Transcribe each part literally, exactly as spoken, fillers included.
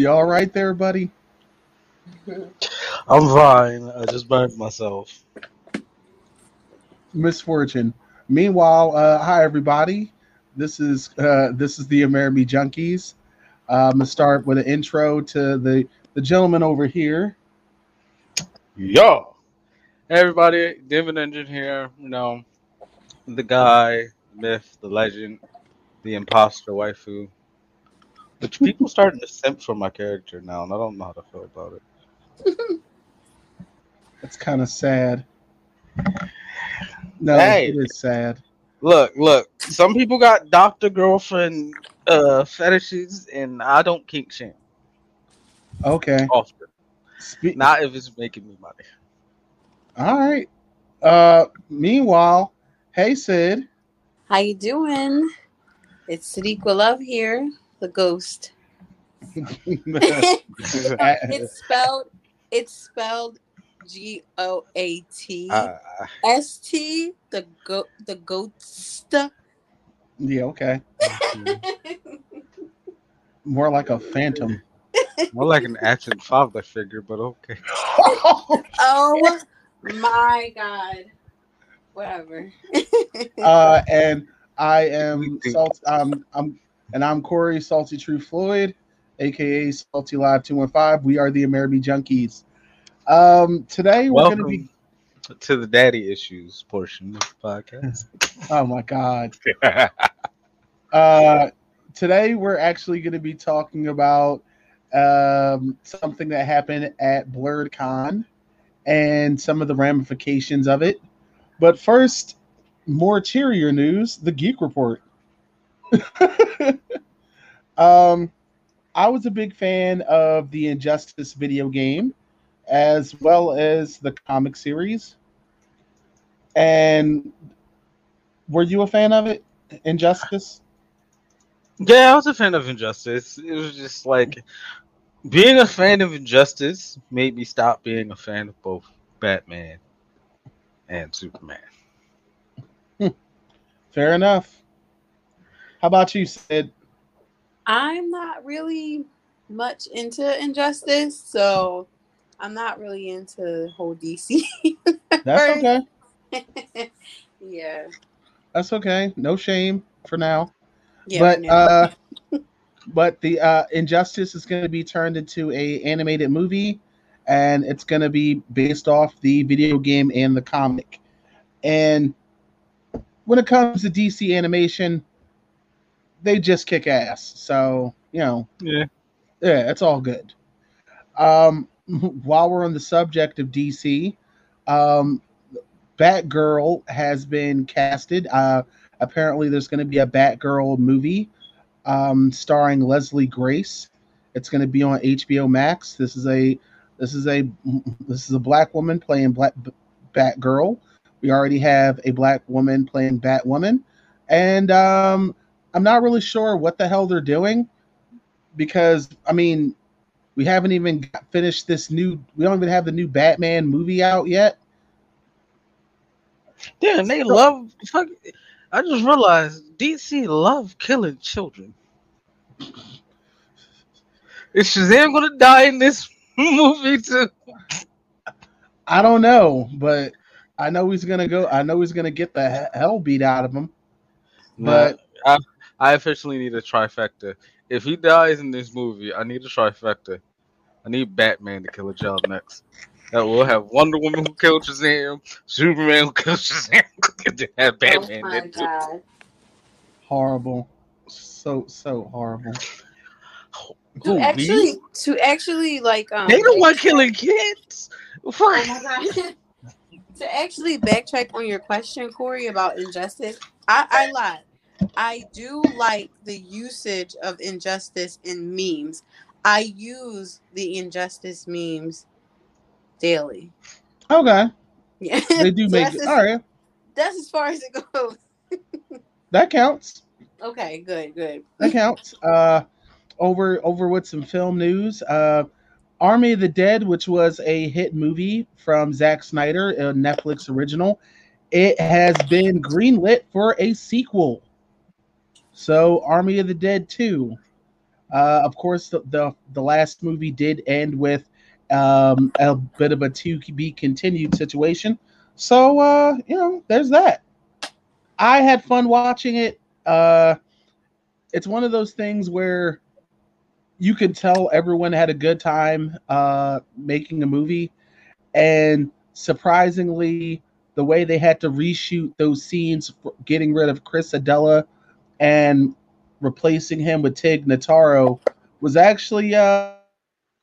You all right there, buddy? I'm fine. I just burned myself. Misfortune. Meanwhile, uh, hi everybody. This is uh, this is the Amerimi Junkies. Uh, I'm gonna start with an intro to the the gentleman over here. Yo, hey everybody, David Engine here. You know, the guy, the myth, the legend, the imposter waifu. Which people starting to simp for my character now, and I don't know how to feel about it. It's kind of sad. No, Hey, it is sad. look, look. Some people got doctor girlfriend uh fetishes, and I don't kink shame Okay. often. Spe- Not if it's making me money. all right. Uh, meanwhile, hey Sid. How you doing? It's Sadiqa Love here, the ghost. it's spelled it's spelled G O A T Uh, S T the go the ghost. Yeah, okay. More like a phantom. More like an action father figure, but okay. Oh my god. Whatever. uh, and I am salt. Um, I'm and I'm Corey Salty True Floyd, aka Salty Live Two One Five. We are the Amerimi Junkies. Um, today we're Welcome gonna be. to the daddy issues portion of the podcast. Oh my god. Uh, today we're actually going to be talking about um, something that happened at BlurredCon and some of the ramifications of it. But first, more cheerier news: the Geek Report. um, I was a big fan of the Injustice video game, as well as the comic series. And were you a fan of it, Injustice? Yeah, I was a fan of Injustice. It was just like being a fan of Injustice made me stop being a fan of both Batman and Superman. Fair enough. How about you, Sid? I'm not really much into Injustice, so I'm not really into the whole D C. That's okay. Yeah. That's okay. No shame for now. Yeah. But uh, but the uh, Injustice is going to be turned into a animated movie, and it's going to be based off the video game and the comic. And when it comes to D C animation, they just kick ass. So you know, Yeah. yeah, it's all good. Um, while we're on the subject of D C, um, Batgirl has been casted. Uh, apparently, there's going to be a Batgirl movie um, starring Leslie Grace. It's going to be on H B O Max. This is a this is a this is a black woman playing Black Batgirl. We already have a black woman playing Batwoman, and um, I'm not really sure what the hell they're doing because I mean we haven't even finished this new. We don't even have the new Batman movie out yet. Yeah, and they love. Fuck, I just realized D C love killing children. Is Shazam gonna die in this movie too? I don't know, but I know he's gonna go. I know he's gonna get the hell beat out of him. But nah, I, I officially need a trifecta. If he dies in this movie, I need a trifecta. I need Batman to kill a child next. That we'll have Wonder Woman who killed Shazam, Superman who killed Shazam, and have Batman. Oh my god! Horrible, so so horrible. To actually, to actually, like, um, they don't want killing kids. Oh my god! To actually backtrack on your question, Corey, about Injustice, I, I lied. I do like the usage of Injustice in memes. I use the Injustice memes daily. Okay. Yeah. They do So make that's it. as, All right. That's as far as it goes. That counts. Okay, good, good. That counts. Uh, over over with some film news. Uh, Army of the Dead, which was a hit movie from Zack Snyder, a Netflix original, it has been greenlit for a sequel. So Army of the Dead two. Uh, of course, the, the the last movie did end with um, a bit of a to be continued situation. So uh, you know, there's that. I had fun watching it. Uh, it's one of those things where you can tell everyone had a good time uh, making a movie, and surprisingly, the way they had to reshoot those scenes, getting rid of Chris Adela and replacing him with Tig Notaro, was actually um,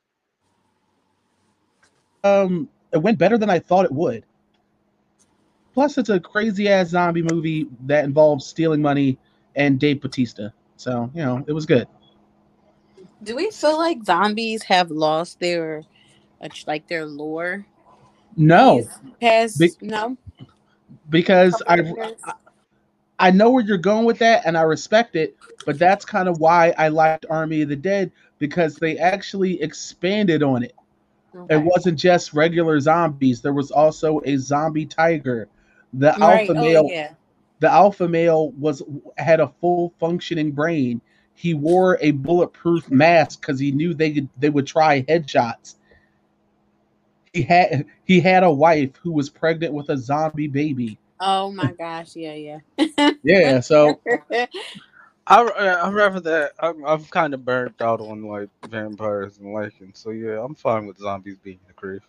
it went better than I thought it would. Plus, it's a crazy ass zombie movie that involves stealing money and Dave Bautista. So you know, it was good. Do we feel like zombies have lost their uh, like their lore No, these past be- no because couple I of years? I know where you're going with that, and I respect it. But that's kind of why I liked Army of the Dead, because they actually expanded on it. It Okay. wasn't just regular zombies. There was also a zombie tiger. The Right. alpha Oh male, yeah. the alpha male was had a full functioning brain. He wore a bulletproof mask because he knew they could, they would try headshots. He had he had a wife who was pregnant with a zombie baby. Oh my gosh. Yeah. Yeah. Yeah, so I I rather that. I'm I'm kind of burnt out on like vampires and lycans, so yeah, I'm fine with zombies being the crave.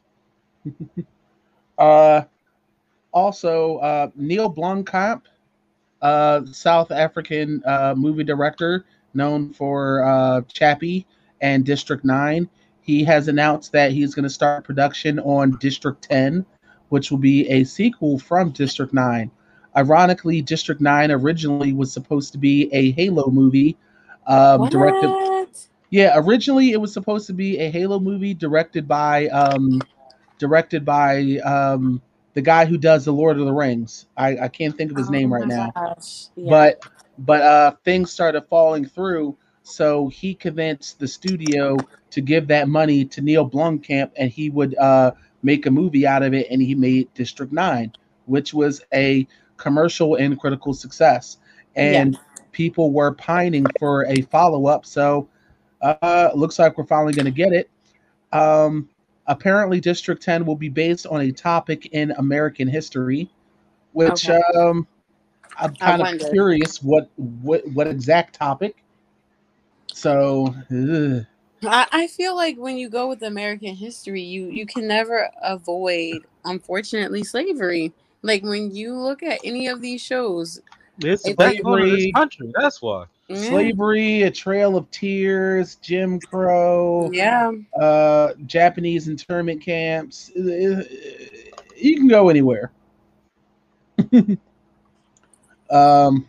uh, also uh, Neil Blomkamp, uh, South African uh, movie director known for uh, Chappie and District nine. He has announced that he's going to start production on District ten, which will be a sequel from District nine. Ironically, District nine originally was supposed to be a Halo movie, um, directed. What? Yeah, originally it was supposed to be a Halo movie directed by um, directed by um, the guy who does the Lord of the Rings. I, I can't think of his Oh name right my now, gosh. Yeah. but but uh, things started falling through. So he convinced the studio to give that money to Neil Blomkamp, and he would uh, make a movie out of it. And he made District Nine, which was a commercial and critical success. Yeah. And people were pining for a follow up. So uh, looks like we're finally going to get it. Um, Apparently, District ten will be based on a topic in American history, which Okay. um, I'm I kind of wonder. curious what what what exact topic. So, ugh. I, I feel like when you go with American history, you you can never avoid, unfortunately, slavery. Like when you look at any of these shows, It's the it's like backbone of this Slavery, country. That's why. yeah, slavery, A Trail of Tears, Jim Crow, yeah. uh, Japanese internment camps. Uh, You can go anywhere. Um,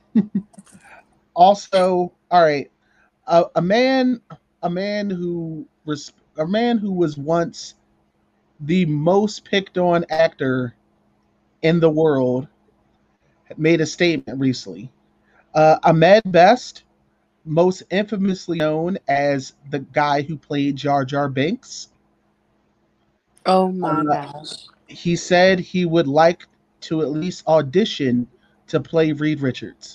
Also, all right, a, a man, a man who res- a man who was once the most picked on actor in the world made a statement recently. Uh, Ahmed Best, most infamously known as the guy who played Jar Jar Binks, Oh my uh, gosh. he said he would like to at least audition to play Reed Richards.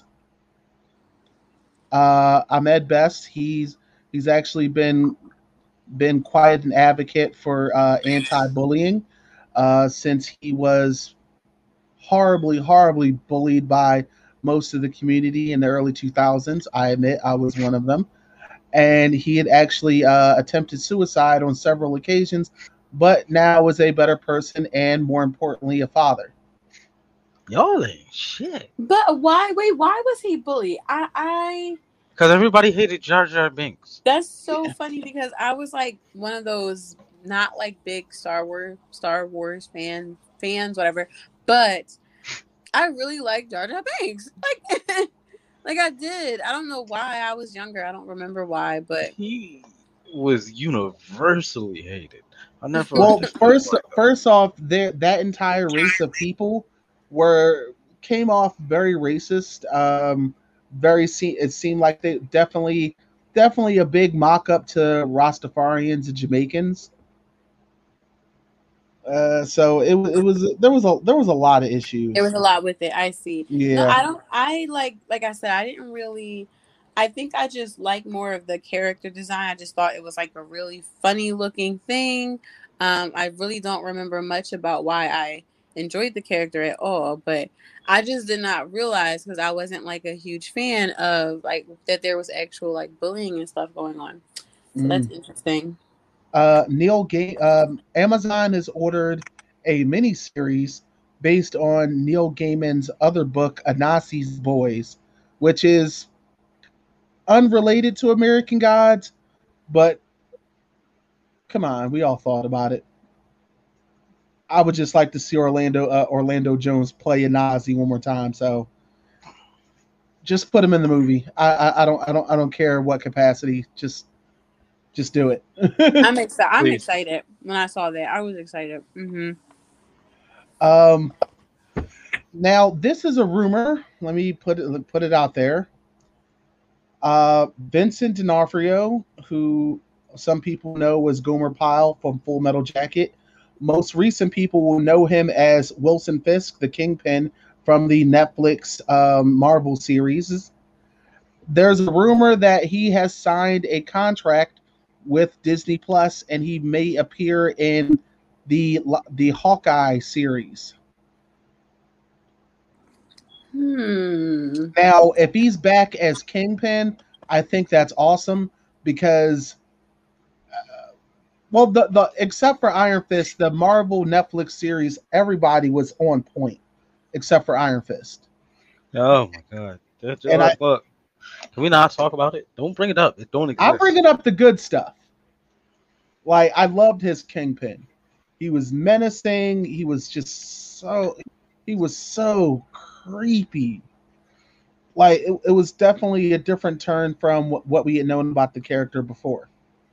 Uh, Ahmed Best, he's he's actually been been quite an advocate for uh, anti-bullying uh, since he was horribly, horribly bullied by most of the community in the early two thousands. I admit I was one of them. And he had actually uh, attempted suicide on several occasions, but now is a better person and, more importantly, a father. Y'all ain't shit. But why? Wait, why was he bullied? I, I. Because everybody hated Jar Jar Binks. That's so funny because I was like one of those not like big Star Wars Star Wars fan fans, whatever. But I really like Jar Jar Binks. Like, like I did. I don't know why. I was younger. I don't remember why, but He was universally hated. I never Well, understood first, why. first off, there that entire race of people were came off very racist. Um, very se- it seemed like they definitely, definitely a big mock up to Rastafarians and Jamaicans. Uh, so it it was there was a there was a lot of there was issues. a lot with it. I see. No, Yeah. I don't. I like, like I said, I didn't really. I think I just like more of the character design. I just thought it was like a really funny looking thing. Um, I really don't remember much about why I enjoyed the character at all, but I just did not realize because I wasn't like a huge fan of like that there was actual like bullying and stuff going on. So Mm. that's interesting. Uh, Neil Ga- um, Amazon has ordered a mini series based on Neil Gaiman's other book, Anansi's Boys, which is unrelated to American Gods, but come on, we all thought about it. I would just like to see Orlando uh, Orlando Jones play Anansi one more time. So just put him in the movie. I, I, I don't I don't I don't care what capacity. Just just do it. I'm excited. I'm Please. excited when I saw that. I was excited. Mm-hmm. Um. Now this is a rumor. Let me put it put it out there. Uh, Vincent D'Onofrio, who some people know was Gomer Pyle from Full Metal Jacket. Most recent people will know him as Wilson Fisk, the Kingpin from the Netflix um, Marvel series. There's a rumor that he has signed a contract with Disney Plus, and he may appear in the the Hawkeye series. Hmm. Now, if he's back as Kingpin, I think that's awesome because, uh, well, the, the except for Iron Fist, the Marvel Netflix series, everybody was on point except for Iron Fist. Oh my god. That's And I- fuck. Can we not talk about it? Don't bring it up. It don't exist. I'm bringing up the good stuff. Like, I loved his Kingpin. He was menacing. He was just so, he was so creepy. Like, it, it was definitely a different turn from what, what we had known about the character before.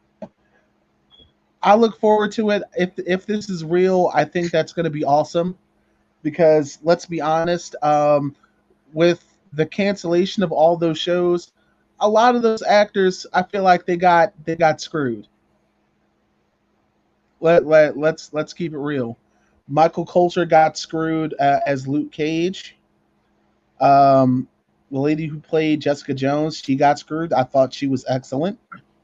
I look forward to it. If if this is real, I think that's going to be awesome. Because let's be honest, um, with the cancellation of all those shows, a lot of those actors, I feel like they got they got screwed. Let let let's let's keep it real. Michael Coulter got screwed uh, as Luke Cage. Um, the lady who played Jessica Jones, she got screwed. I thought she was excellent.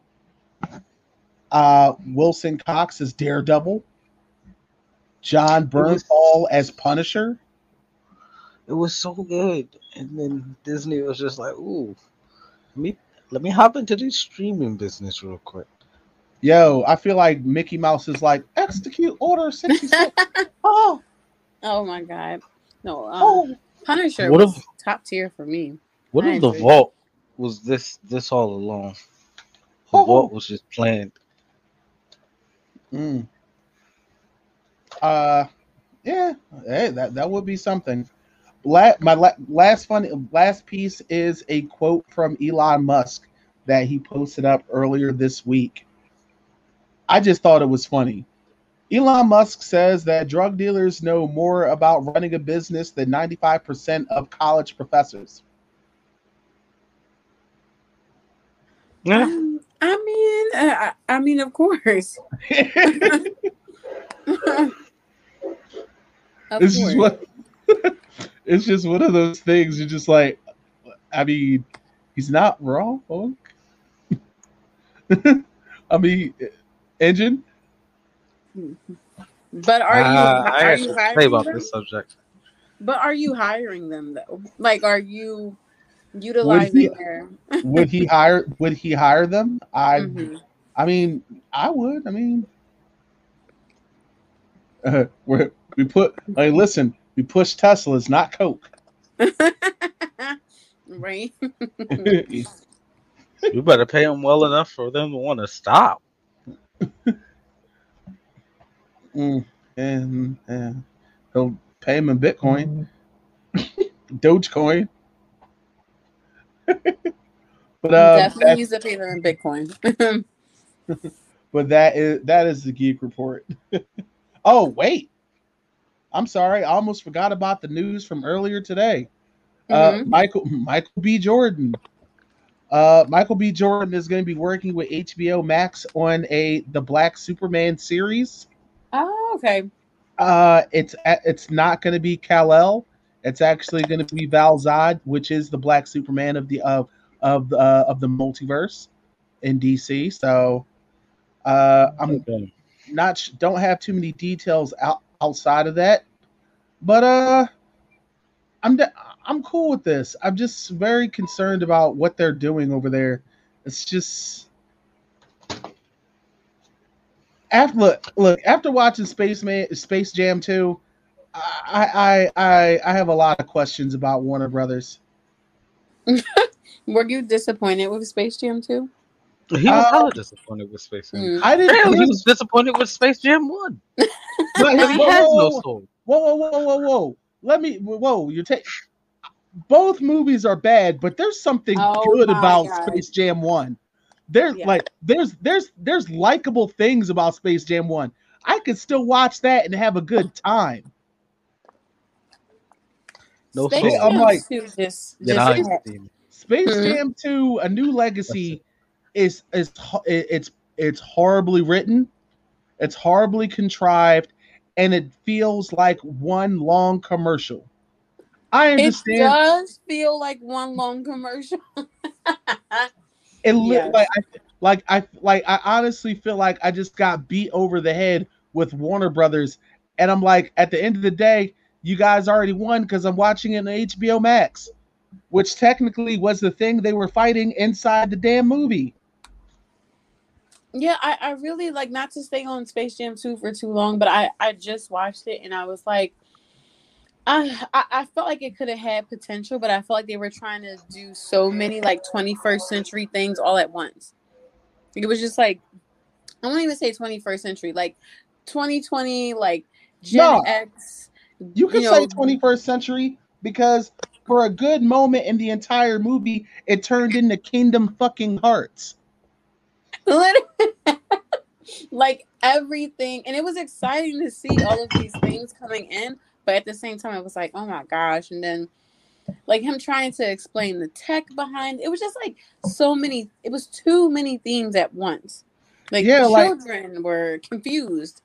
Uh, Wilson Cox as Daredevil. John Bernthal as Punisher. It was so good, and then Disney was just like, "Ooh, let me let me hop into this streaming business real quick." Yo, I feel like Mickey Mouse is like, execute order sixty-six. Oh, Oh my god. No. Um, oh. Punisher What was if- top tier for me. What I if the enjoyed it. vault was this this all along? The Oh. vault was just planned. Mm. Uh, yeah, hey, that that would be something. La- my la- last fun last piece is a quote from Elon Musk that he posted up earlier this week. I just thought it was funny. Elon Musk says that drug dealers know more about running a business than ninety-five percent of college professors. Yeah, Um, I mean, uh, I, I mean, of course. Of It's course. just what it's just one of those things. You're just like, I mean, he's not wrong. I mean, Engine. But are you Uh, I are got you to say hiring about them? this subject. But are you hiring them though? Like, are you Would utilizing he their? would he hire would he hire them? I Mhm. I mean, I would. I mean, uh, we we put. Hey, listen, we push Teslas, not Coke. Right. You better pay them well enough for them to want to stop. Mm, and uh, he'll pay him in Bitcoin, Dogecoin. But um, Definitely that, use the paper in Bitcoin. but that is that is the Geek Report. Oh wait, I'm sorry, I almost forgot about the news from earlier today. Uh, Mhm. Michael Michael B. Jordan. Uh, Michael B. Jordan is going to be working with H B O Max on a the Black Superman series. Oh, okay. Uh, it's it's not going to be Kal-El. It's actually going to be Val Zod, which is the Black Superman of the uh, of the uh, of the multiverse in D C. So uh, I'm Okay. not sh- don't have too many details out, outside of that, but uh, I'm de- I'm cool with this. I'm just very concerned about what they're doing over there. It's just after look look after watching Space Man Space Jam two, I I I I have a lot of questions about Warner Brothers. Were you disappointed with Space Jam two? He was Uh, hella disappointed with Space Jam. Mm. I didn't. Hell, he Here's was disappointed with Space Jam one. but Because here, he whoa, has no whoa, soul. whoa, whoa, whoa, whoa, whoa, whoa. Let me whoa. You're taking both movies are bad, but there's something Oh good my about god! Space Jam one. There's Yeah, like there's there's there's likable things about Space Jam one. I could still watch that and have a good time. No Space I'm soul. Jam like two just Then just I Space had. Steam. Space Hmm? Jam two, A New That's it. Legacy is is ho- it- it's it's horribly written, it's horribly contrived, and it feels like one long commercial. I It understand does feel like one long commercial. it li- like Yes. I like I like I honestly feel like I just got beat over the head with Warner Brothers, and I'm like, at the end of the day, you guys already won because I'm watching it on H B O Max, which technically was the thing they were fighting inside the damn movie. Yeah, I, I really like not to stay on Space Jam two for too long, but I, I just watched it and I was like, I, I, I felt like it could have had potential, but I felt like they were trying to do so many like twenty-first century things all at once. It was just like, I won't even say twenty-first century, like twenty twenty, like Gen No, X, you you could say know, twenty-first century because for a good moment in the entire movie, it turned into Kingdom fucking Hearts. literally, like everything. And it was exciting to see all of these things coming in, but at the same time, it was like, oh my gosh. And then like him trying to explain the tech behind it was just like so many, it was too many themes at once. Like Yeah, like, children were confused.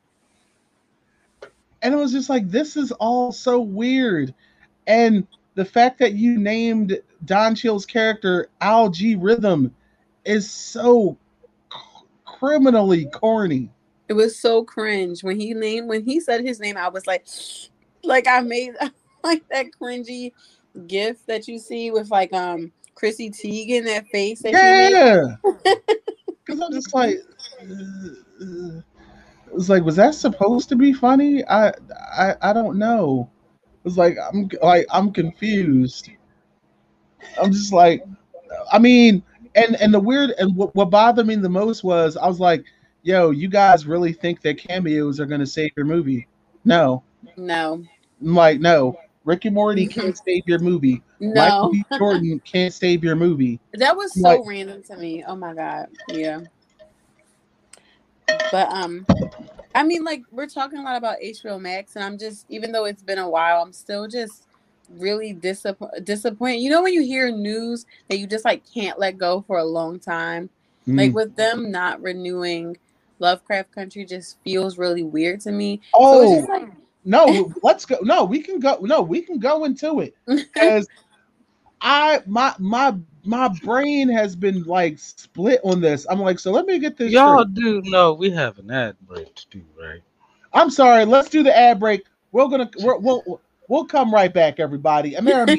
and it was just like, this is all so weird. And the fact that you named Don Cheadle's character Al G Rhythm is so c- criminally corny. It was so cringe when he named when he said his name. I was like, like I made like that cringy gif that you see with like um Chrissy Teigen, that face that she made. Yeah, because I'm just like, uh, it's like, was that supposed to be funny? I, I, I don't know. It's like I'm like I'm confused. I'm just like, I mean, and and the weird and what, what bothered me the most was I was like, yo, you guys really think that cameos are gonna save your movie? No, No, I'm like, no. Ricky Morty can't save your movie. Michael no, B. Jordan can't save your movie. that was I'm like, so random to me. Oh my god, yeah. But um, I mean, like we're talking a lot about H B O Max, and I'm just, even though it's been a while, I'm still just really disapp- disappointed. You know, when you hear news that you just like can't let go for a long time, like mm. with them not renewing Lovecraft Country, just feels really weird to me. So it's Oh just like, no, let's go. No, we can go. No, we can go into it because I my my my brain has been like split on this. I'm like, so let me get this Y'all straight. do know we have an ad break to do, right? I'm sorry. Let's do the ad break. We're gonna we're, we'll we'll come right back, everybody. Amira,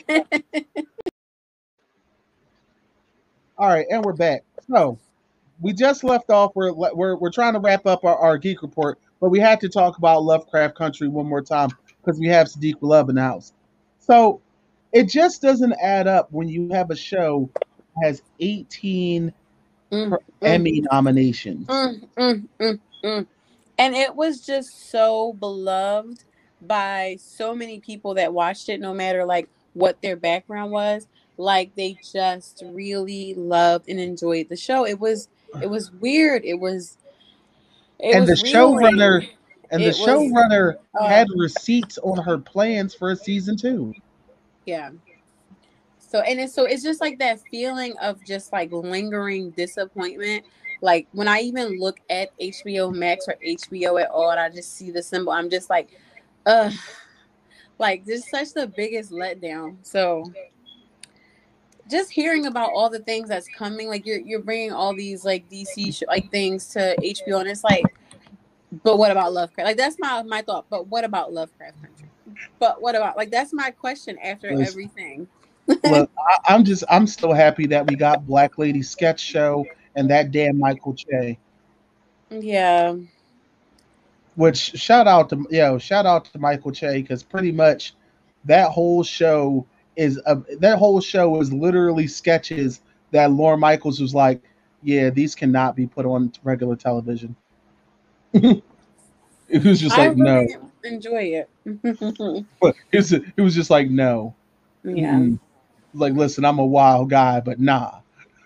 all right, and we're back. So we just left off. We're we're we're trying to wrap up our, our geek report, but we had to talk about Lovecraft Country one more time because we have Sadiq Love in the house. So it just doesn't add up when you have a show that has eighteen mm, mm, Emmy nominations. mm, mm, mm, mm. And it was just so beloved by so many people that watched it, no matter like what their background was. Like they just really loved and enjoyed the show. It was it was weird. It was it And the was showrunner reeling. and the It was showrunner uh had receipts on her plans for a season two. yeah. So and it's so it's just like that feeling of just like lingering disappointment. Like when I even look at H B O Max or H B O at all, and I just see the symbol, I'm just like, ugh, like this is such the biggest letdown. So just hearing about all the things that's coming, like you're you're bringing all these like D C sh- like things to H B O, and it's like, but what about Lovecraft? Like that's my my thought. But what about Lovecraft Country? But what about like that's my question after Listen, everything. look, I, I'm just I'm still happy that we got Black Lady Sketch Show and that damn Michael Che. Yeah. Which shout out to you know shout out to Michael Che because pretty much that whole show is a, that whole show is literally sketches that Lorne Michaels was like, yeah, these cannot be put on regular television. It was just I like no. really enjoy it. But it was, it was just like no. Yeah. Mm-mm. Like listen, I'm a wild guy, but nah.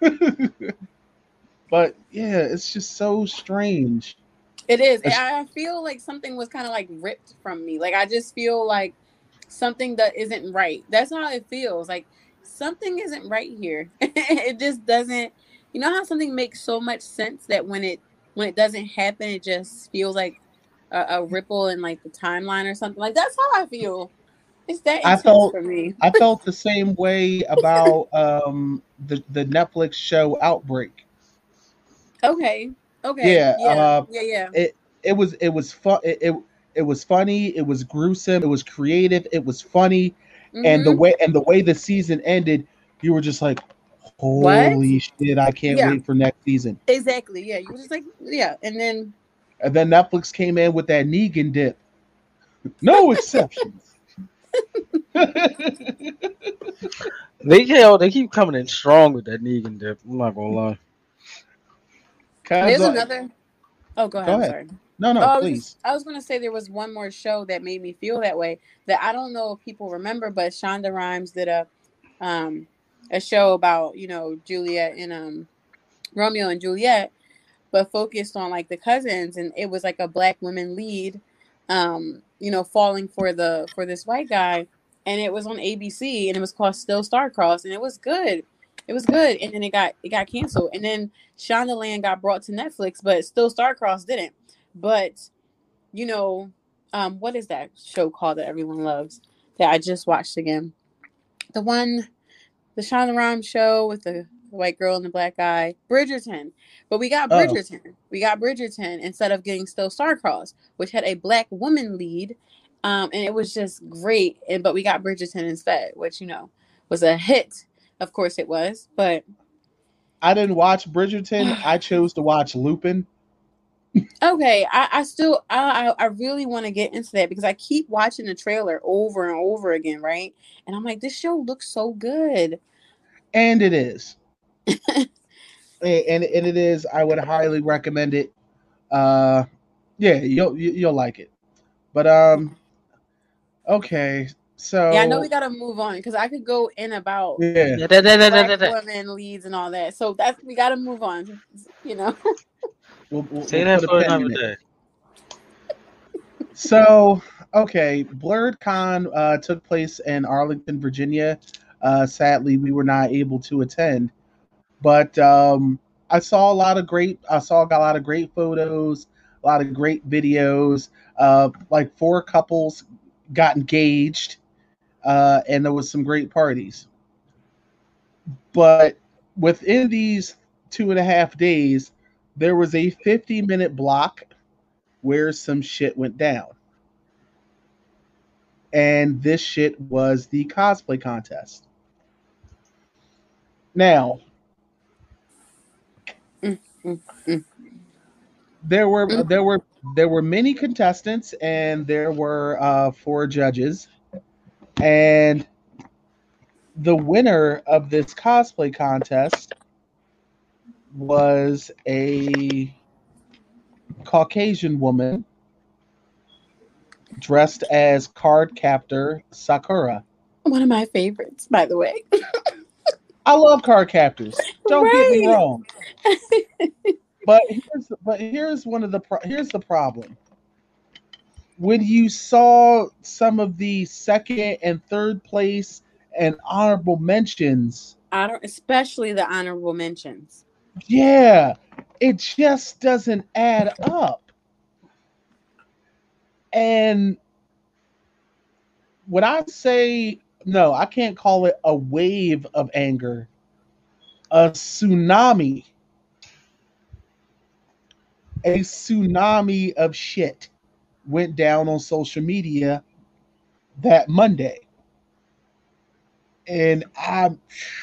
But yeah, it's just so strange. It is. It's- I feel like something was kind of like ripped from me. Like I just feel like something that isn't right. That's how it feels. Like something isn't right here. It just doesn't. You know how something makes so much sense that when it when it doesn't happen, it just feels like a, a ripple in like the timeline or something. Like that's how I feel. It's that I intense felt for me. I felt the same way about um, the the Netflix show Outbreak. Okay. Okay. Yeah, Yeah. uh, Yeah. Yeah. it it was it was fun. It, it it was funny. It was gruesome. It was creative. It was funny, and the Mm-hmm. way and the way the season ended, you were just like, What? "Holy shit! I can't Yeah. wait for next season." Exactly. Yeah. You were just like, yeah. And then And then Netflix came in with that Negan dip. No exceptions. They hell, they keep coming in strong with that Negan dip. I'm not gonna lie. there's uh, another. Oh, go ahead. Go I'm ahead. sorry. No, no, Oh, I was please. just I was gonna say there was one more show that made me feel that way that I don't know if people remember, but Shonda Rhimes did a um a show about, you know, Juliet and um Romeo and Juliet, but focused on like the cousins, and it was like a black woman lead, um, you know, falling for the for this white guy, and it was on A B C, and it was called Still Starcrossed, and it was good. It was good, and then it got it got canceled, and then Shondaland got brought to Netflix, but Still Starcrossed didn't. But you know, um, what is that show called that everyone loves that I just watched again? The one, the Shonda Rhimes show with the white girl and the black guy, Bridgerton. But we got Oh, Bridgerton. We got Bridgerton instead of getting Still Starcrossed, which had a black woman lead, um, and it was just great. And but we got Bridgerton instead, which you know was a hit. Of course it was, but I didn't watch Bridgerton. I chose to watch Lupin. okay, I, I still I I really want to get into that because I keep watching the trailer over and over again, right? And I'm like, this show looks so good. And it is. and, and and it is. I would highly recommend it. Uh, yeah, you'll you- you'll like it. But um, okay. Yeah, I know we So gotta move on because I could go in about yeah, Yeah, da, da, da, da, black da, da. women leads and all that. So that's we gotta move on. You know. we'll we'll, Say we'll that put a for pin another in it. day. So okay, Blurred Con uh, took place in Arlington, Virginia. Uh, sadly, we were not able to attend, but um, I saw a lot of great. I saw a lot of great photos, a lot of great videos. Uh, like four couples got engaged, uh, and there was some great parties. But within these two and a half days, there was a fifty minute block where some shit went down. And this shit was the cosplay contest. Now, Mm, mm, mm, there were mm. there were there were many contestants and there were uh, four judges, and the winner of this cosplay contest was a Caucasian woman dressed as card captor Sakura. One of my favorites, by the way. I love card captors. Don't get me Right. wrong. But here's but here's one of the pro- here's the problem. When you saw some of the second and third place and honorable mentions, I don't, especially the honorable mentions. yeah, it just doesn't add up. And when I say no, I can't call it a wave of anger a tsunami, a tsunami of shit went down on social media that Monday. And I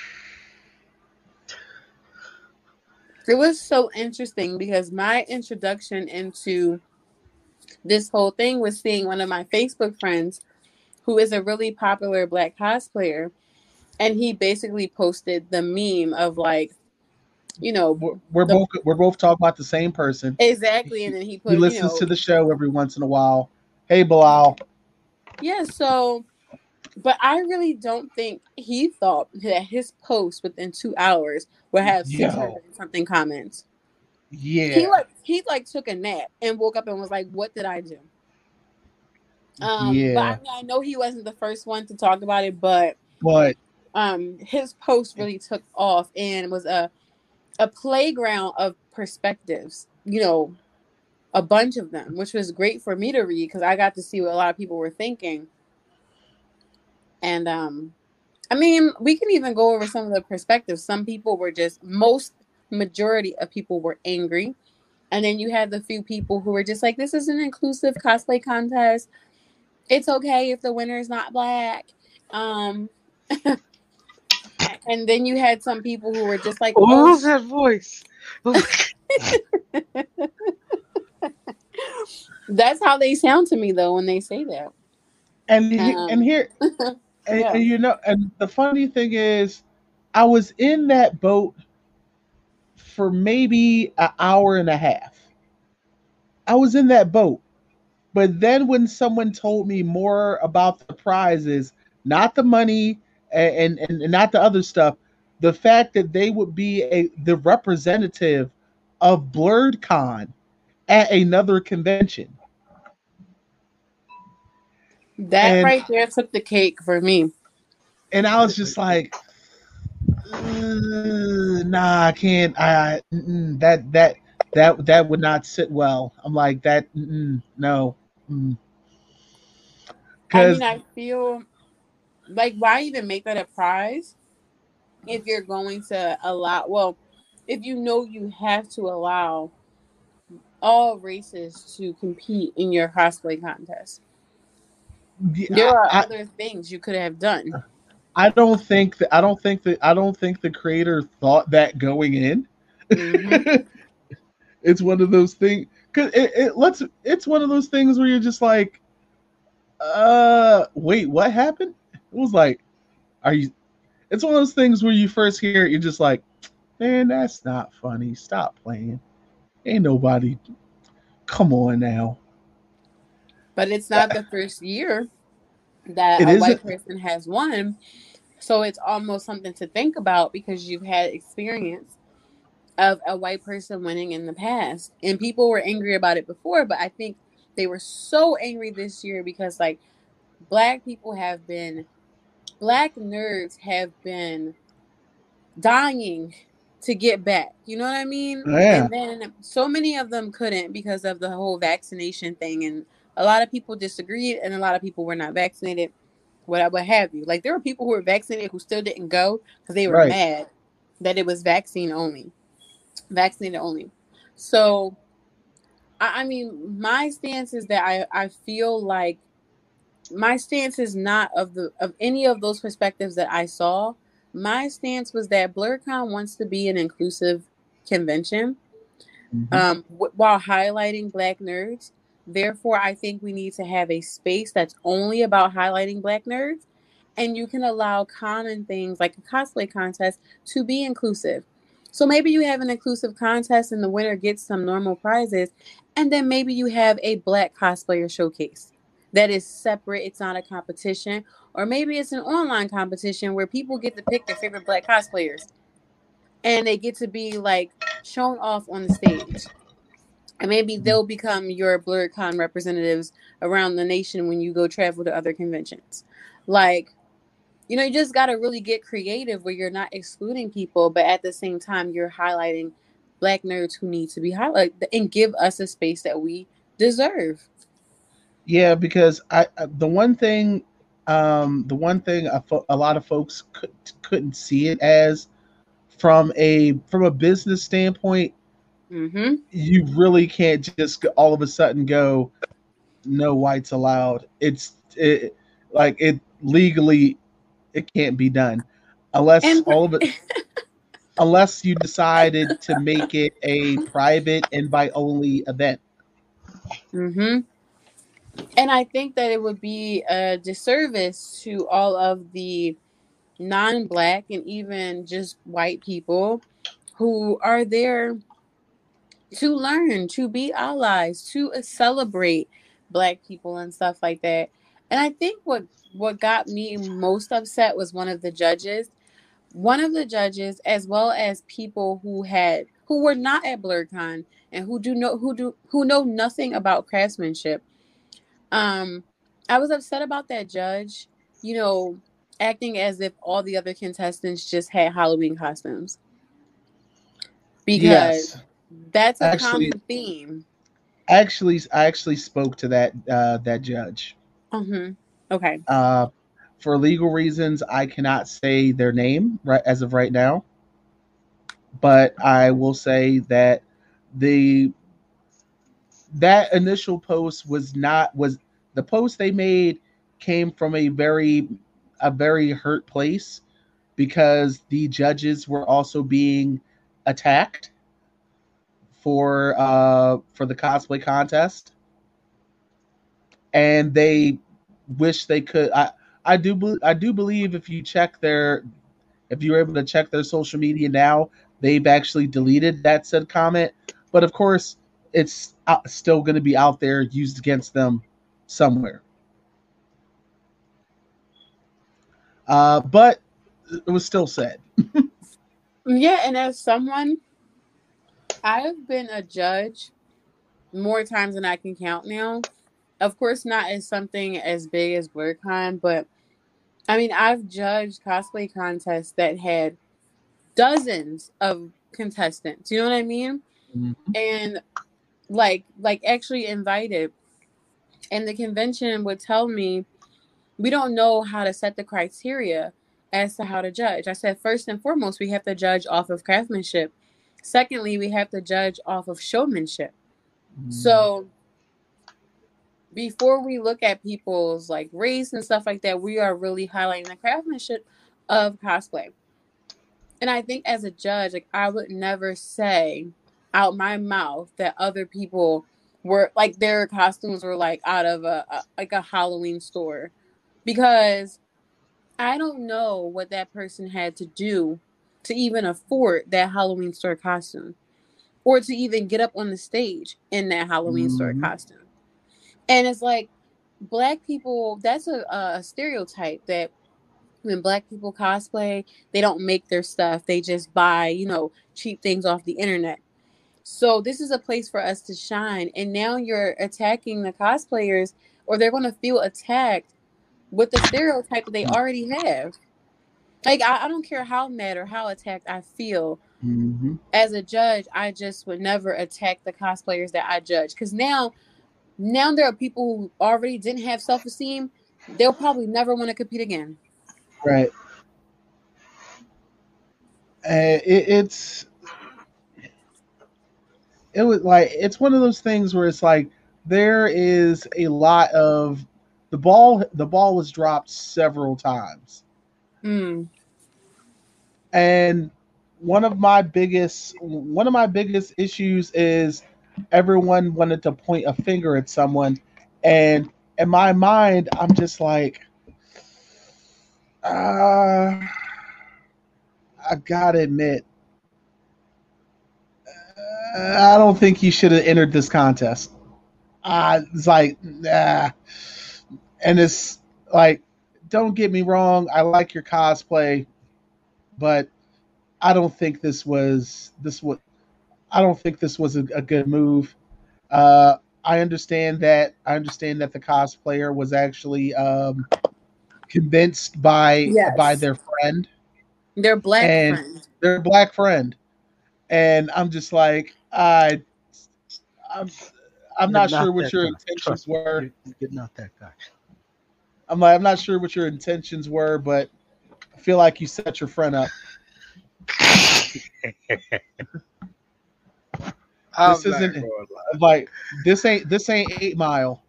It was so interesting because my introduction into this whole thing was seeing one of my Facebook friends who is a really popular black cosplayer, and he basically posted the meme of like, you know, we're, we're the, both we're both talking about the same person. exactly, and then he He put, you listens know, to the show every once in a while. Hey, Bilal. yeah, so, but I really don't think he thought that his post within two hours would have six Yo, hundred something comments. He yeah, like he like took a nap and woke up and was like, "What did I do?" Um, but I yeah. mean, I know he wasn't the first one to talk about it, but But um, his post really took off and was a a playground of perspectives. You know, a bunch of them, which was great for me to read because I got to see what a lot of people were thinking. And um, I mean, we can even go over some of the perspectives. Some people were just most majority of people were angry. And then you had the few people who were just like, this is an inclusive cosplay contest. It's okay if the winner is not black. Um, and then you had some people who were just like, What oh, was that voice? that's how they sound to me, though, when they say that. and he- and Um, here and, yeah. and you know, and the funny thing is, I was in that boat for maybe an hour and a half. I was in that boat. But then when someone told me more about the prizes, not the money and, and, and not the other stuff, the fact that they would be a the representative of BlurredCon at another convention. That And right there took the cake for me. and I was just like, "Uh, nah, I can't. I mm-mm, that that that that would not sit well. I'm like that. Mm-mm, no, I mean, because I feel like why even make that a prize if you're going to allow, well, if you know you have to allow all races to compete in your cosplay contest. There I, are I other things you could have done. I don't think that I don't think that I don't think the creator thought that going in. Mm-hmm. It's one of those things because it, it lets it's one of those things where you're just like, uh, wait, what happened? It was like, are you? It's one of those things where you first hear it, you're just like, man, that's not funny. Stop playing. Ain't nobody. Come on now. But it's not the first year that It a isn't white person has won. So it's almost something to think about because you've had experience of a white person winning in the past. And people were angry about it before, but I think they were so angry this year because like black people have been black nerds have been dying to get back. You know what I mean? yeah, And then so many of them couldn't because of the whole vaccination thing. And a lot of people disagreed, and a lot of people were not vaccinated, what, what have you. Like, there were people who were vaccinated who still didn't go because they were right. mad that it was vaccine only, vaccinated only. So, I, I mean, my stance is that I, I feel like my stance is not of the of any of those perspectives that I saw. My stance was that BlurredCon wants to be an inclusive convention, Mm-hmm. um, w- while highlighting Black nerds. Therefore, I think we need to have a space that's only about highlighting Black nerds, and you can allow common things like a cosplay contest to be inclusive. So maybe you have an inclusive contest and the winner gets some normal prizes, and then maybe you have a Black cosplayer showcase that is separate. It's not a competition, or maybe it's an online competition where people get to pick their favorite Black cosplayers and they get to be like shown off on the stage. And maybe they'll become your BlurredCon representatives around the nation when you go travel to other conventions. Like, you know, you just got to really get creative where you're not excluding people, but at the same time, you're highlighting Black nerds who need to be highlighted and give us a space that we deserve. Yeah, because I the one thing, um, the one thing a, fo- a lot of folks could, couldn't see it as from a from a business standpoint, Mm-hmm. you really can't just go- all of a sudden go no whites allowed. It's it, like it legally it can't be done unless And all of it unless you decided to make it a private invite only event. mm-hmm. And I think that it would be a disservice to all of the non-black and even just white people who are there to learn, to be allies, to uh, celebrate black people and stuff like that. And I think what what got me most upset was one of the judges. One of the judges, as well as people who had who were not at BlurCon and who do know who do who know nothing about craftsmanship. Um, I was upset about that judge, you know, acting as if all the other contestants just had Halloween costumes. Because Yes, that's a actually, common theme. actually, I actually spoke to that uh, that judge. Mm-hmm. Okay. Uh, for legal reasons, I cannot say their name right as of right now, but I will say that the that initial post was not was the post they made came from a very a very hurt place because the judges were also being attacked for uh for the cosplay contest, and they wish they could i i do bel- I do believe if you check their if you're able to check their social media now, they've actually deleted that said comment. But of course, it's out, still going to be out there used against them somewhere. Uh, but it was still said. Yeah, and as someone, I've been a judge more times than I can count now. Of course, not as something as big as BlurCon, but I mean, I've judged cosplay contests that had dozens of contestants. You know what I mean? Mhm. And like, like actually invited. And the convention would tell me, we don't know how to set the criteria as to how to judge. I said, first and foremost, we have to judge off of craftsmanship. Secondly, we have to judge off of showmanship. So before we look at people's like race and stuff like that, we are really highlighting the craftsmanship of cosplay. And I think as a judge, like I would never say out my mouth that other people were like their costumes were like out of a, a like a Halloween store, because I don't know what that person had to do to even afford that Halloween store costume or to even get up on the stage in that Halloween store Mhm. costume. And it's like black people, that's a, a stereotype that when black people cosplay, they don't make their stuff. They just buy, you know, cheap things off the internet. So this is a place for us to shine. And now you're attacking the cosplayers, or they're going to feel attacked with the stereotype that they already have. Like, I, I don't care how mad or how attacked I feel. Mhm. As a judge, I just would never attack the cosplayers that I judge. Because now, now there are people who already didn't have self-esteem. They'll probably never want to compete again. Right. Uh, it, it's it was like it's one of those things where it's like there is a lot of the ball the ball was dropped several times, Mm. and one of my biggest one of my biggest issues is everyone wanted to point a finger at someone, and in my mind I'm just like, uh, I gotta admit, uh, I don't think you should have entered this contest. Uh, it's like, nah. And it's like, don't get me wrong, I like your cosplay, but I don't think this was this was I don't think this was a, a good move. Uh, I understand that I understand that the cosplayer was actually um, convinced by by Yes. their friend Their black and friend. their black friend, and I'm just like, I I'm I'm You're not sure not what that your guy. intentions Trust me, were. you're, you're not that guy. I'm like, I'm not sure what your intentions were, but I feel like you set your friend up. I'm This not isn't gonna lie. like this ain't this ain't Eight Mile.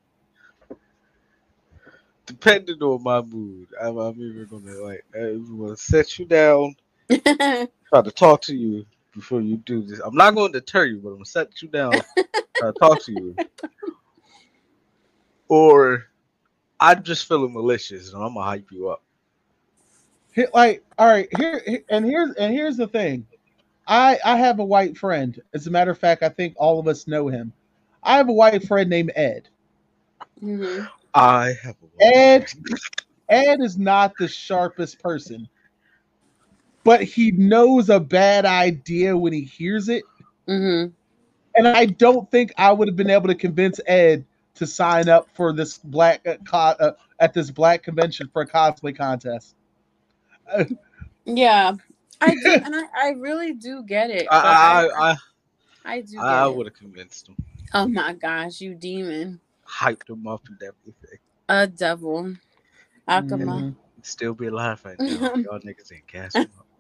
Depending on my mood, I'm, I'm even gonna like I even gonna set you down, try to talk to you before you do this. I'm not gonna deter you, but I'm gonna set you down, try to talk to you. Or I'm just feeling malicious and I'm gonna hype you up. Here, like, all right, here here- and here's and here's the thing. I I have a white friend. As a matter of fact, I think all of us know him. I have a white friend named Ed. hmm I have a Ed wife. Ed is not the sharpest person, but he knows a bad idea when he hears it. hmm And I don't think I would have been able to convince Ed to sign up for this black uh, co- uh, at this black convention for a cosplay contest. Uh, Yeah, I do, and I, I really do get it. I But I, I I, I do get I it. would have convinced him, Oh my gosh, you demon, hyped him up and everything, a devil, and Akama. mhm. he'd still be alive right now. Y'all niggas ain't gas him up.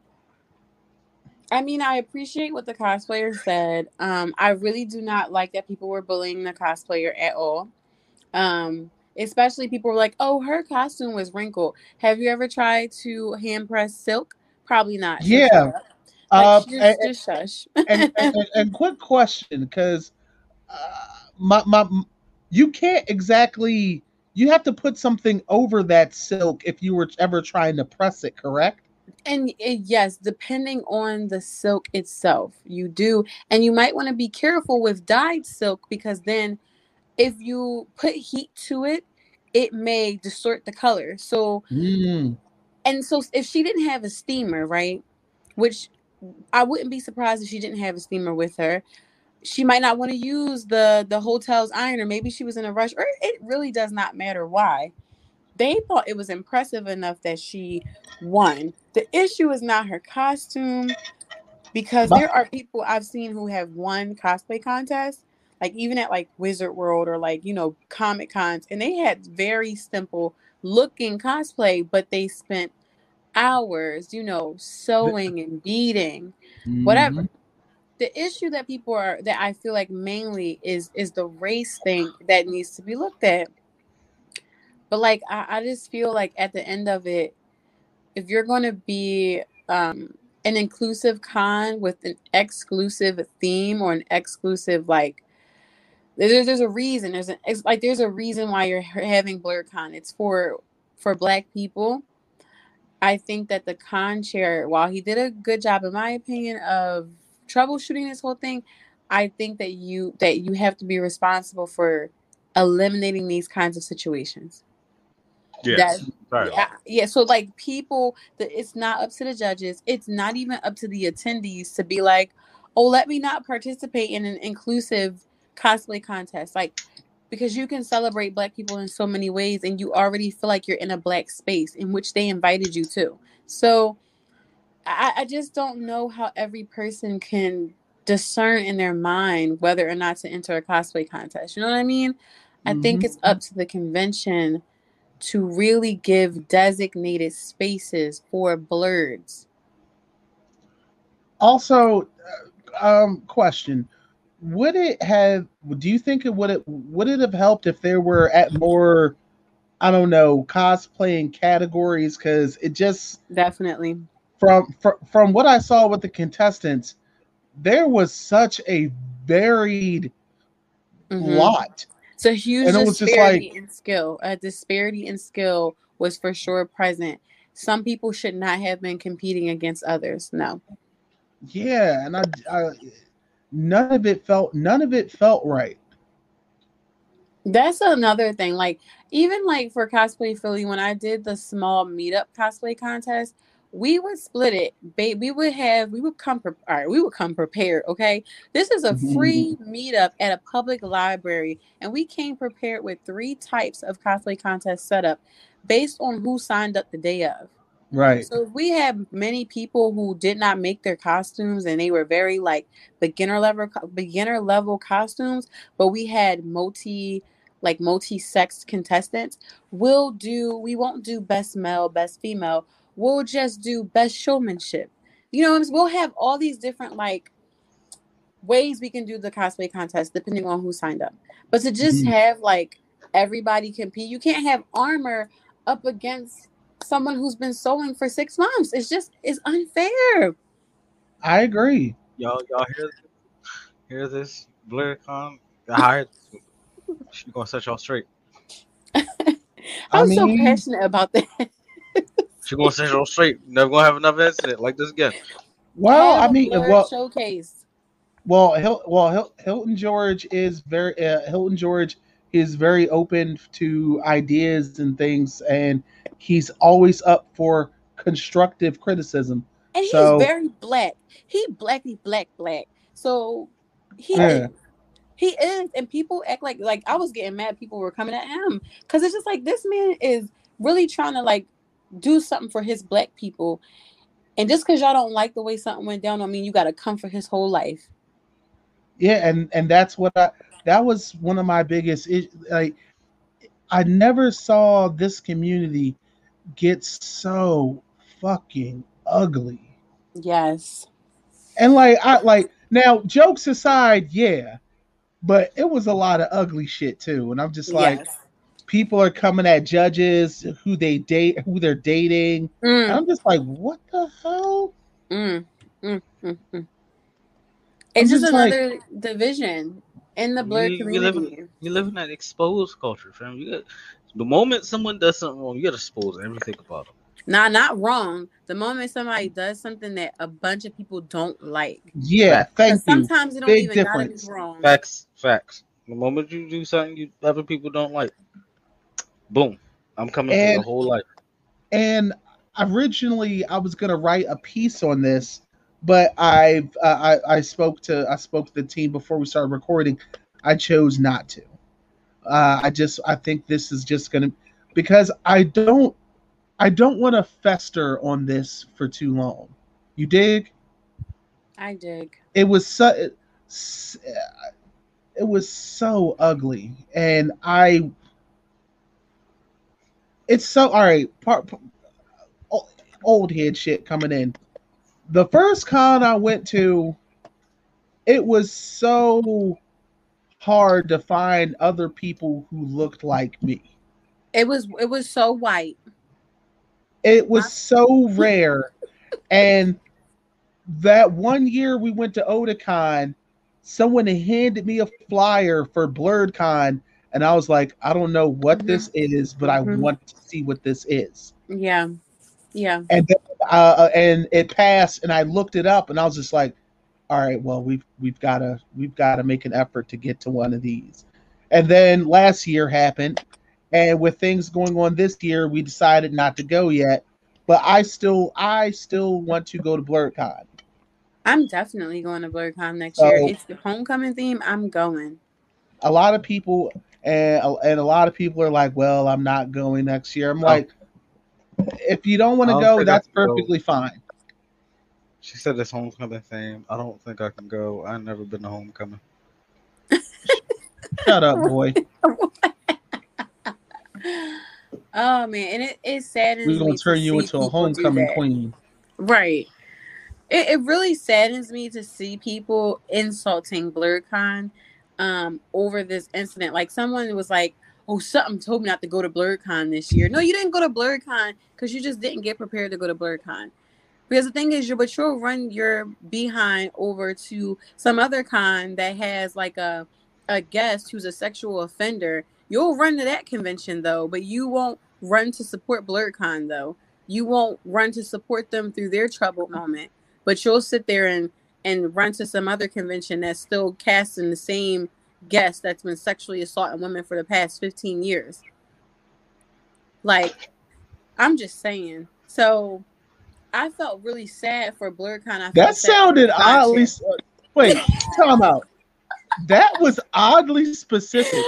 I mean, I appreciate what the cosplayer said. Um, I really do not like that people were bullying the cosplayer at all. Um, especially people were like, "Oh, her costume was wrinkled." Have you ever tried to hand press silk? Probably not. So shut Yeah. up. Like, Uh, and, just just shush. and, and, and quick question, because uh, my my you can't exactly you have to put something over that silk if you were ever trying to press it, correct? And it, yes, depending on the silk itself, you do, and you might want to be careful with dyed silk because then if you put heat to it, it may distort the color. So Mm. and so if she didn't have a steamer, right? Which I wouldn't be surprised if she didn't have a steamer with her. She might not want to use the the hotel's iron, or maybe she was in a rush, or it really does not matter why. They thought it was impressive enough that she won. The issue is not her costume because My, there are people I've seen who have won cosplay contests, like even at like Wizard World or like, you know, Comic Cons, and they had very simple looking cosplay, but they spent hours, you know, sewing and beading, whatever. Mhm. The issue that people are that I feel like mainly is is the race thing that needs to be looked at. But like I, I just feel like at the end of it, if you're going to be um, an inclusive con with an exclusive theme or an exclusive like there's there's a reason there's an it's like there's a reason why you're having BlurCon. It's for for Black people. I think that the con chair, while he did a good job, in my opinion, of troubleshooting this whole thing, I think that you that you have to be responsible for eliminating these kinds of situations. That Yes, sorry. yeah, yeah. So like people, that it's not up to the judges. It's not even up to the attendees to be like, oh, let me not participate in an inclusive cosplay contest. Like because you can celebrate Black people in so many ways, and you already feel like you're in a Black space in which they invited you to. So I, I just don't know how every person can discern in their mind whether or not to enter a cosplay contest. You know what I mean? I think Mhm. it's up to the convention to really give designated spaces for blurs. Also, um, question: would it have? Do you think it would it would it have helped if there were at more? I don't know, cosplaying categories, because it just Definitely. from, from from what I saw with the contestants, there was such a varied hmm lot, It's a huge and it was just like, disparity in skill. A disparity in skill was for sure present. Some people should not have been competing against others. No. yeah, and I, I none of it felt none of it felt right. That's another thing. Like even like for Cosplay Philly, when I did the small meetup cosplay contest, we would split it. Ba- we would have we would come pre- all right. We would come prepared. Okay, this is a free meetup at a public library, and we came prepared with three types of cosplay contest setup based on who signed up the day of. Right. So we had many people who did not make their costumes, and they were very like beginner level beginner level costumes. But we had multi like multi sex contestants. We'll do we won't do best male, best female. We'll just do best showmanship. You know, we'll have all these different like ways we can do the cosplay contest depending on who signed up. But to just Mhm. have like everybody compete, you can't have Armor up against someone who's been sewing for six months. It's just it's unfair. I agree. Y'all, y'all hear hear this? BlurCon hired. She gonna set y'all straight. I I'm so mean, passionate about that. She gonna set y'all straight. Never gonna have another incident like this again. well, Have I a mean, blurred well, showcase. well, Hil- well, Hil- Hilton George is very uh, Hilton George is very open to ideas and things, and he's always up for constructive criticism. And he's So, very black. He blacky black black. So he yeah, is. He is. And people act like like I was getting mad people were coming at him. Cause it's just like this man is really trying to like do something for his black people. And just because y'all don't like the way something went down, don't mean you gotta come for his whole life. yeah, and and that's what I that was one of my biggest is- like I never saw this community get so fucking ugly. Yes. And like I like now jokes aside, yeah, but it was a lot of ugly shit too. And I'm just like Yes. people are coming at judges who they date who they're dating. And Mm, I'm just like, what the hell? mm, mm, mm, mm. I'm It's just just like, another division in the blurred We we live in community. we live in that exposed culture, fam. You got, the moment someone does something wrong, you gotta expose everything about them. Nah, not wrong. The moment somebody does something that a bunch of people don't like. yeah, Facts, Because thank you. sometimes it don't Big even gotta be difference. wrong. facts, facts. The moment you do something you other people don't like, boom, I'm coming for your And whole life. and originally I was gonna write a piece on this, but I've uh, I I spoke to I spoke to the team before we started recording. I chose not to. Uh, I just I think this is just gonna because I don't I don't want to fester on this for too long. You dig? I dig. It was so it, it was so ugly, and I it's so all right. Part, old head shit coming in. The first con I went to, it was so hard to find other people who looked like me. It was it was so white. It was so rare. And that one year we went to Otakon, someone handed me a flyer for BlurredCon, and I was like, I don't know what Mhm. this is, but I Mhm. want to see what this is. Yeah. Yeah. And then, uh, and it passed, and I looked it up, and I was just like, all right, well, we've we've got to we've got to make an effort to get to one of these. And then last year happened, and with things going on this year, we decided not to go yet. But I still I still want to go to BlurredCon. I'm definitely going to BlurredCon next year. So It's the homecoming theme. I'm going. a lot of people and and a lot of people are like, well, I'm not going next year. I'm Oh, like, if you don't want I to don't go, think I that's can go. perfectly fine. She said this homecoming thing. I don't think I can go. I've never been to homecoming. Shut up, boy. Oh man, and it, it saddens We're gonna me to turn you see into a people do homecoming that. queen. Right. It, it really saddens me to see people insulting BlurredCon um, over this incident. Like someone was like, "Oh, something told me not to go to BlurredCon this year." No, you didn't go to BlurredCon because you just didn't get prepared to go to BlurredCon. Because the thing is, you but you'll run your behind over to some other con that has like a a guest who's a sexual offender. You'll run to that convention though, but you won't run to support BlurredCon though. You won't run to support them through their troubled moment, but you'll sit there and and run to some other convention that's still casting the same guest that's been sexually assaulting women for the past fifteen years. Like, I'm just saying. So I felt really sad for BlurredCon. I That felt sad for sounded the oddly. content. Wait, time out. That was oddly specific.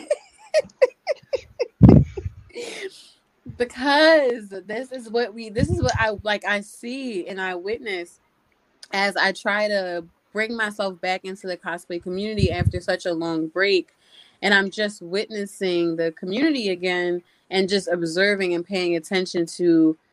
Because this is what we this is what I like I see and I witness as I try to bring myself back into the cosplay community after such a long break, and I'm just witnessing the community again and just observing and paying attention to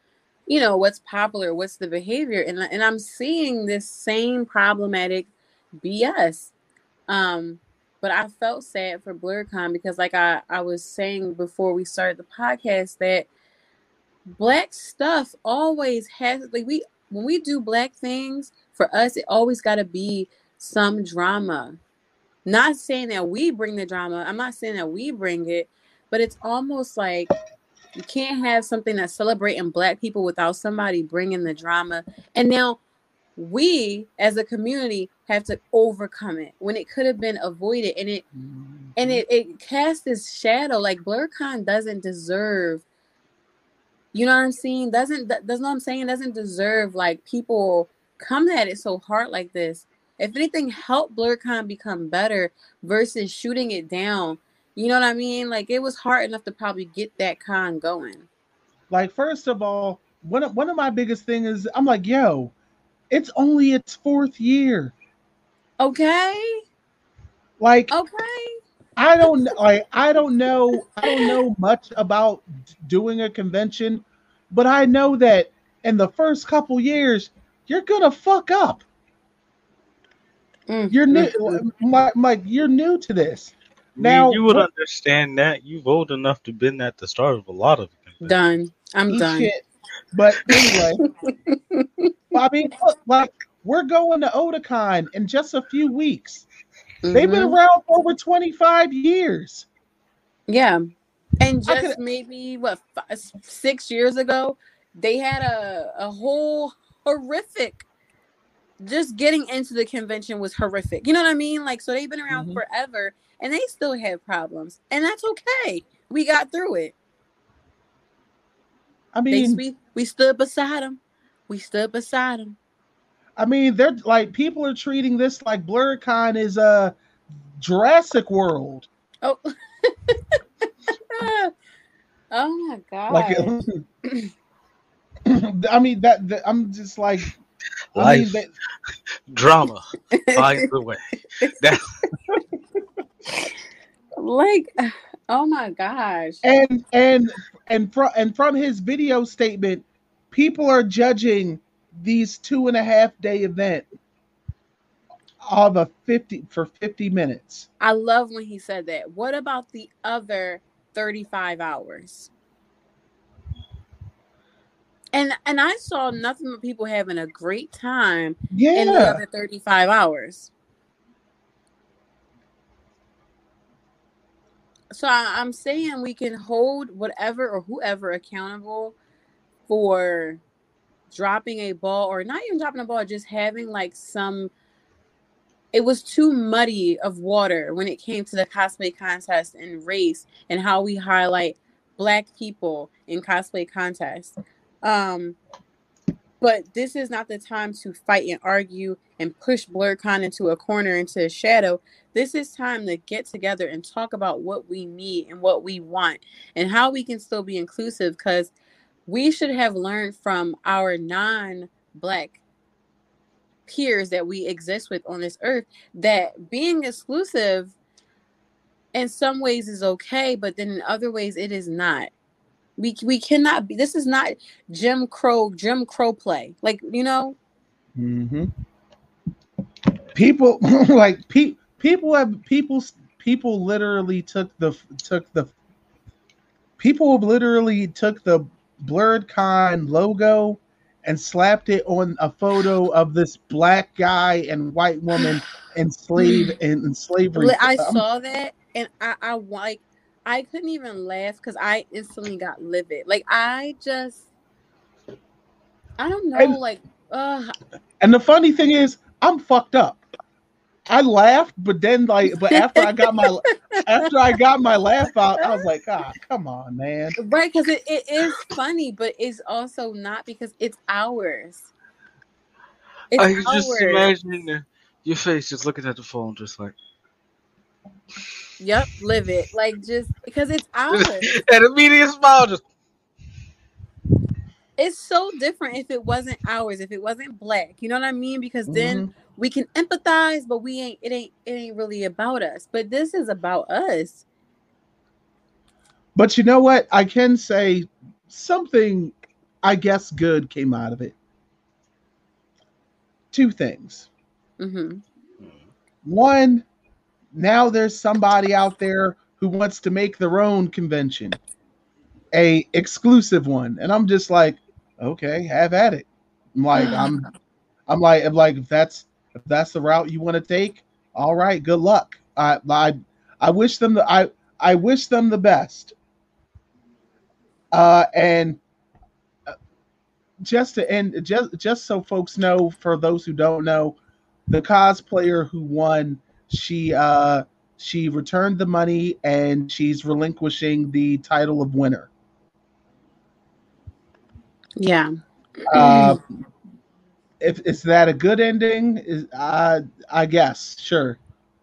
you know, what's popular, what's the behavior, and and I'm seeing this same problematic B S. Um, but I felt sad for BlerdCon because, like I I was saying before we started the podcast, that Black stuff always has, like, we when we do Black things, for us it always got to be some drama. Not saying that we bring the drama. I'm not saying that we bring it, but it's almost like you can't have something that's celebrating Black people without somebody bringing the drama. And now we, as a community, have to overcome it when it could have been avoided. And it mm-hmm. and it, it casts this shadow. Like, BlerdCon doesn't deserve, you know what I'm saying? Doesn't that's what I'm saying? Doesn't deserve, like, people come at it so hard like this. If anything, help BlerdCon become better versus shooting it down. You know what I mean? Like, it was hard enough to probably get that con going. Like, first of all, one of, one of my biggest things is, I'm like, yo, it's only its fourth year. Okay. Like, okay. I don't like I don't know I don't know much about doing a convention, but I know that in the first couple years, you're gonna fuck up. Mm-hmm. You're new, my, my, you're new to this. Now, you would what, understand that. You've old enough to been at the start of a lot of it. Done. I'm done. Shit. But anyway, I mean, look, like, we're going to Otakon in just a few weeks. Mm-hmm. They've been around for over twenty-five years. Yeah, and just maybe what five, six years ago, they had a a whole horrific. Just getting into the convention was horrific. You know what I mean? Like, so they've been around mm-hmm. forever. And they still have problems. And that's okay. We got through it. I mean, they, we, we stood beside them. We stood beside them. I mean, they're like, people are treating this like BlerdCon is a Jurassic World. Oh. Oh my God. Like, I mean, that, that I'm just like, life, I mean, that, drama finds the way. That, like, oh my gosh. And and and from and from his video statement, people are judging these two and a half day event of a fifty for fifty minutes. I love when he said that. What about the other thirty-five hours? And and I saw nothing but people having a great time yeah. in the other thirty-five hours. So I, I'm saying we can hold whatever or whoever accountable for dropping a ball, or not even dropping a ball, just having like some, it was too muddy of water when it came to the cosplay contest and race and how we highlight Black people in cosplay contests. Um, but this is not the time to fight and argue and push BlerdCon into a corner, into a shadow. This is time to get together and talk about what we need and what we want and how we can still be inclusive, because we should have learned from our non-Black peers that we exist with on this earth that being exclusive in some ways is okay, but then in other ways it is not. We we cannot be. This is not Jim Crow Jim Crow play. Like, you know. Mm-hmm. People like pe- people have people people literally took the took the people have literally took the BlerdCon logo and slapped it on a photo of this Black guy and white woman enslaved in slavery. I saw that and I I like. I couldn't even laugh because I instantly got livid. Like, I just, I don't know, and, like, uh. And the funny thing is, I'm fucked up. I laughed, but then, like, but after I got my, after I got my laugh out, I was like, ah, come on, man. Right, because it, it is funny, but it's also not, because it's ours. It's I can ours. Just imagine your face just looking at the phone, just like. Yep, live it. Like, just because it's ours. An immediate smile. Just. It's so different if it wasn't ours, if it wasn't Black. You know what I mean? Because then mm-hmm. we can empathize, but we ain't. It ain't. It ain't really about us. But this is about us. But you know what? I can say something. I guess good came out of it. Two things. Mm-hmm. One, now there's somebody out there who wants to make their own convention, a exclusive one, and I'm just like, okay, have at it. I'm like, I'm, I'm like, I'm like, if that's if that's the route you want to take, all right, good luck. I, I, I wish them the I, I wish them the best. Uh, and just to end, just just so folks know, for those who don't know, the cosplayer who won, she uh she returned the money and she's relinquishing the title of winner. Yeah. Uh, if is that a good ending? Is uh, I guess sure.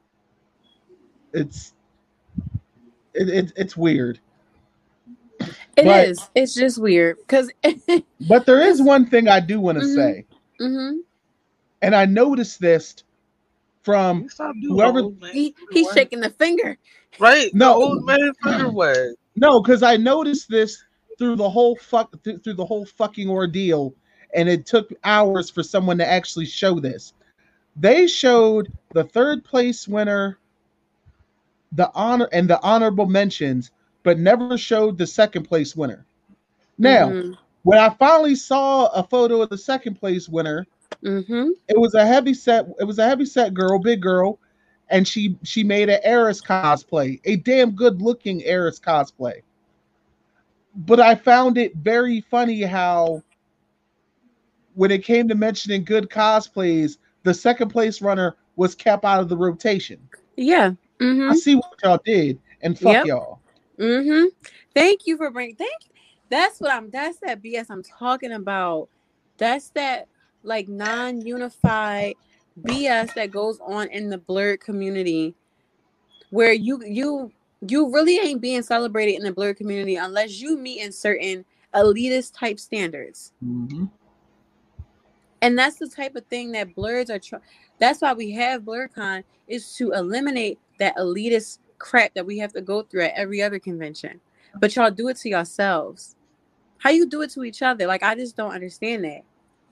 It's it, it it's weird. It but, is. It's just weird because. But there is one thing I do want to mm-hmm, say, mm-hmm. and I noticed this from whoever. He, he's shaking the finger. Right? No, the old man finger wag. No, because I noticed this through the whole fuck through, through the whole fucking ordeal, and it took hours for someone to actually show this. They showed the third place winner, the honor and the honorable mentions, but never showed the second place winner. Now, mm-hmm. when I finally saw a photo of the second place winner, mm-hmm. it was a heavy set. It was a heavy set girl, big girl, and she she made an Eris cosplay, a damn good looking Eris cosplay. But I found it very funny how, when it came to mentioning good cosplays, the second place runner was kept out of the rotation. Yeah. Mm-hmm. I see what y'all did, and fuck yep. y'all. Mm-hmm. Thank you for bringing. Thank you. That's what I'm. That's that B S I'm talking about. That's that like non-unified B S that goes on in the blurred community, where you you you really ain't being celebrated in the blurred community unless you meet in certain elitist type standards. Mm-hmm. And that's the type of thing that blurs are. Tr- that's why we have BlurCon, is to eliminate that elitist crap that we have to go through at every other convention. But y'all do it to yourselves. How you do it to each other? Like, I just don't understand that.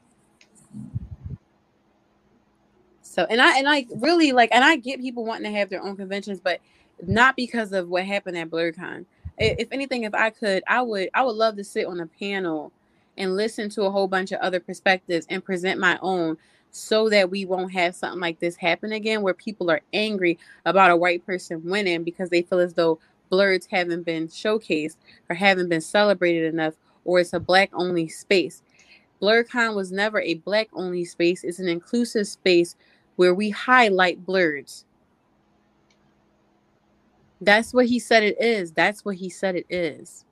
So, and I and I really like, and I get people wanting to have their own conventions, but not because of what happened at BlurCon. If anything, if I could, I would, I would love to sit on a panel and listen to a whole bunch of other perspectives and present my own, so that we won't have something like this happen again, where people are angry about a white person winning because they feel as though blurs haven't been showcased or haven't been celebrated enough, or it's a black only space. BlurCon was never a black only space. It's an inclusive space where we highlight blurs. That's what he said it is. That's what he said it is.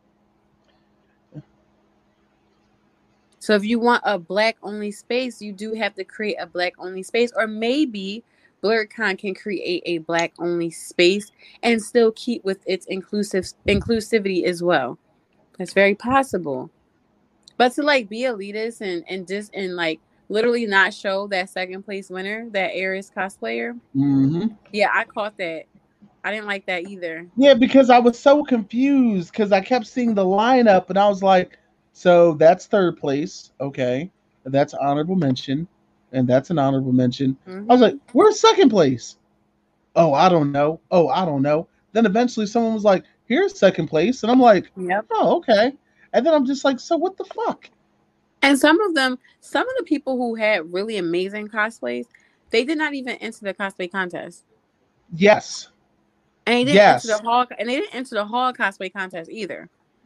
So if you want a black only space, you do have to create a black only space, or maybe BlurCon can create a black only space and still keep with its inclusive inclusivity as well. That's very possible. But to like be elitist and and just and like literally not show that second place winner, that Eris cosplayer. Mm-hmm. Yeah, I caught that. I didn't like that either. Yeah, because I was so confused because I kept seeing the lineup and I was like, so that's third place, okay, that's honorable mention, and that's an honorable mention. Mm-hmm. I was like, where's second place? Oh, I don't know. Oh, I don't know. Then eventually someone was like, here's second place, and I'm like, yep. Oh, okay. And then I'm just like, so what the fuck? And some of them, some of the people who had really amazing cosplays, they did not even enter the cosplay contest. Yes. And they didn't yes. enter the hall, and they didn't enter the hall cosplay contest either.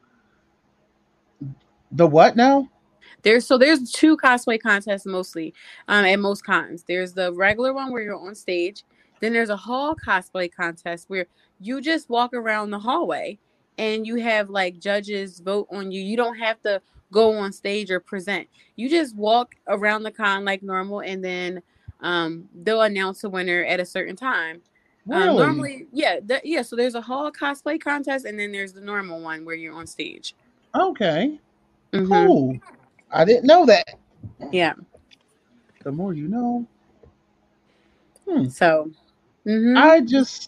The what now? There's so there's two cosplay contests mostly um, at most cons. There's the regular one where you're on stage. Then there's a hall cosplay contest where you just walk around the hallway and you have like judges vote on you. You don't have to go on stage or present. You just walk around the con like normal, and then um, they'll announce a winner at a certain time. Really? Um, normally, yeah, th- yeah. So there's a hall cosplay contest, and then there's the normal one where you're on stage. Okay. Mm-hmm. Cool. I didn't know that. Yeah. The more you know. Hmm. So, mm-hmm. I just,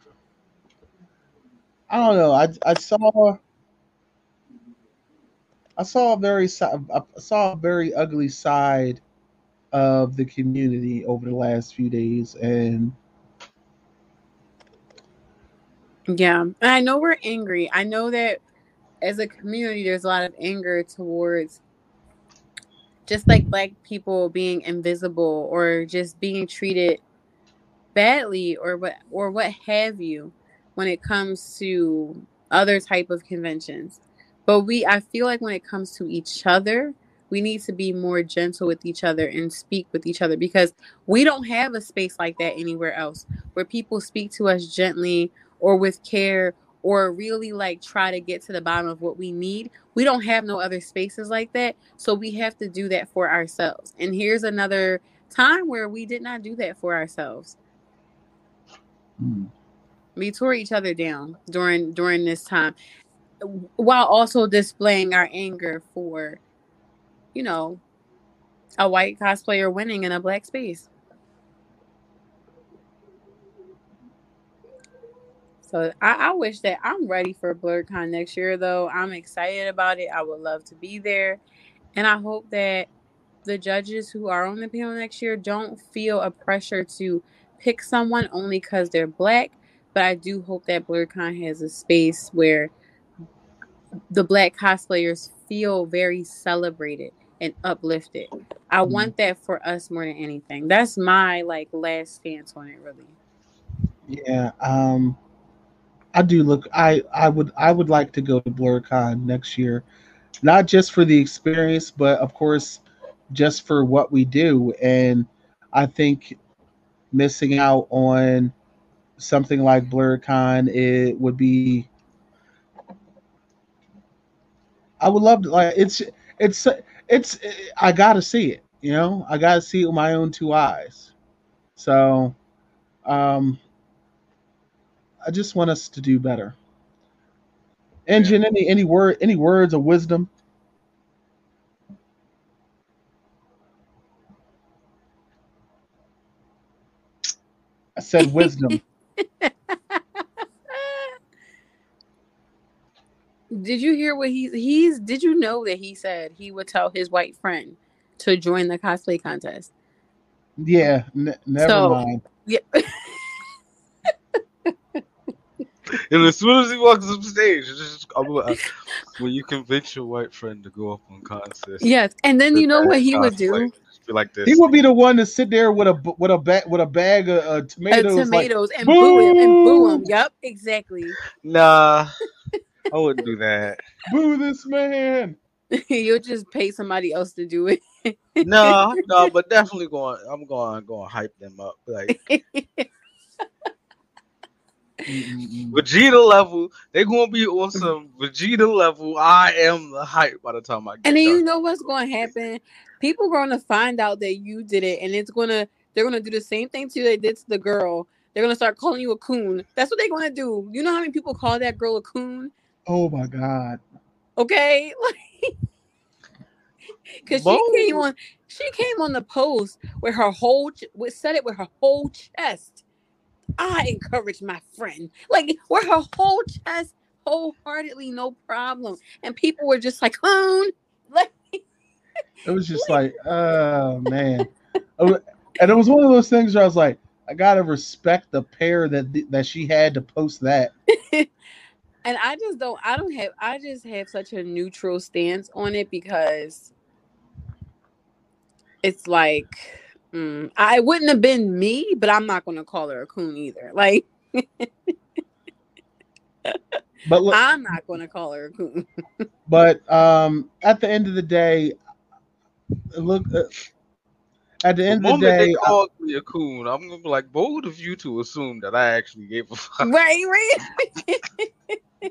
I don't know. I I saw, I saw a very si- I saw a very ugly side of the community over the last few days, and Yeah. And I know we're angry. I know that as a community, there's a lot of anger towards just like black people being invisible or just being treated badly or what or what have you when it comes to other type of conventions. But we I feel like when it comes to each other, we need to be more gentle with each other and speak with each other because we don't have a space like that anywhere else where people speak to us gently or with care or really like try to get to the bottom of what we need. We don't have no other spaces like that. So we have to do that for ourselves. And here's another time where we did not do that for ourselves. hmm. We tore each other down during during this time while also displaying our anger for, you know, a white cosplayer winning in a black space. So I, I wish that I'm ready for BlurCon next year though. I'm excited about it. I would love to be there. And I hope that the judges who are on the panel next year don't feel a pressure to pick someone only because they're black. But I do hope that BlurCon has a space where the black cosplayers feel very celebrated and uplifted. I Mm. want that for us more than anything. That's my like last stance on it, really. Yeah, um, I do look. I I would I would like to go to BlurCon next year, not just for the experience, but of course, just for what we do. And I think missing out on something like BlurCon, it would be. I would love to like it's it's it's I gotta see it. You know, I gotta see it with my own two eyes. So, um, I just want us to do better. Yeah. Engine, any any word any words of wisdom? I said wisdom. Did you hear what he's he's did you know that he said he would tell his white friend to join the cosplay contest? Yeah, n- never So mind. yeah. And as soon as he walks up stage, it's just I'm like, when you convince your white friend to go up on contest, Yes. And then with you know that what he would cosplay, do? just be like He this. would be the one to sit there with a b- with a bag with a bag of uh, Uh, tomatoes, like tomatoes and boo him and boo him. boo, Yep, exactly. Nah, I wouldn't do that. boo this man. You'll just pay somebody else to do it. Nah, nah, but definitely going. I'm going, going to hype them up. Like Mm-mm-mm. Vegeta level, they gonna be on some Vegeta level. I am the hype by the time I get And then you done. know what's going to happen? People are going to find out that you did it, and it's going to they're going to do the same thing to you they did to the girl. They're going to start calling you a coon. That's what they're going to do. You know how many people call that girl a coon? Oh my god. Okay, because she came Bold. on she came on the post with her whole ch- with said it with her whole chest. I encourage my friend, like with her whole chest, wholeheartedly, no problem. And people were just like, coon, like. It was just like, oh man. Oh, and it was one of those things where I was like, I gotta respect the pair that that she had to post that. And I just don't I don't have I just have such a neutral stance on it because it's like mm, I wouldn't have been me, but I'm not gonna call her a coon either. Like But look, I'm not gonna call her a coon. but um, at the end of the day, look. Uh, at the The end of the moment they day, I, called me a coon, I'm gonna be like, bold of you to assume that I actually gave a fuck. Right, right.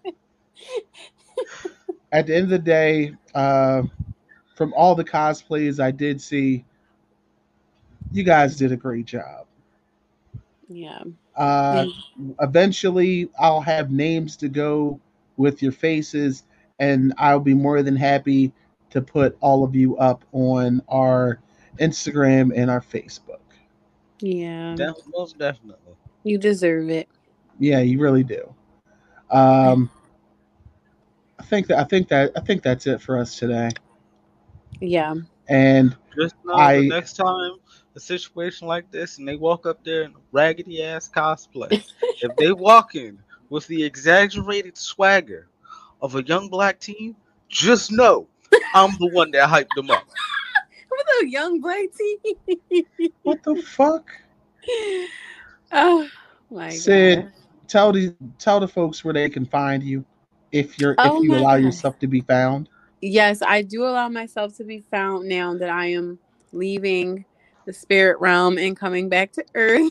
at the end of the day, uh, from all the cosplays I did see, you guys did a great job. Yeah. Uh, eventually, I'll have names to go with your faces, and I'll be more than happy to put all of you up on our Instagram and our Facebook. Yeah. Def- most definitely. You deserve it. Yeah, you really do. Um, think that I think that I think that's it for us today. Yeah. And Just know I- the next time a situation like this and they walk up there in a raggedy ass cosplay, if they walk in with the exaggerated swagger of a young black teen, just know I'm the one that hyped them up. With a young black teen. what the fuck? Oh my Sid, god. tell the tell the folks where they can find you if you're Oh if you my allow God. yourself to be found. Yes, I do allow myself to be found now that I am leaving the spirit realm and coming back to earth.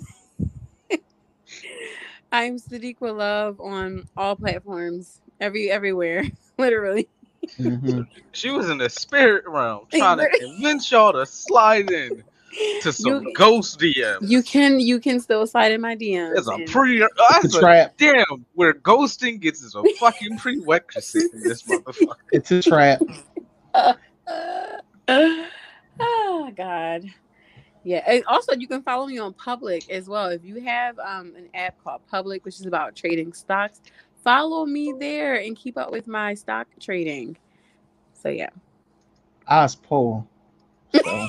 I'm Sadiqa Love on all platforms, every everywhere, literally. hmm She was in the spirit realm trying to convince y'all to slide in to some You- ghost D Ms. You can you can still slide in my D Ms. It's a and- pre. It's That's a a trap. damn. Where ghosting gets is a fucking prerequisite in this motherfucker. It's a trap. Uh, oh God. Yeah. And also you can follow me on Public as well. If you have um an app called Public, which is about trading stocks, follow me there and keep up with my stock trading. So yeah. I was poor. So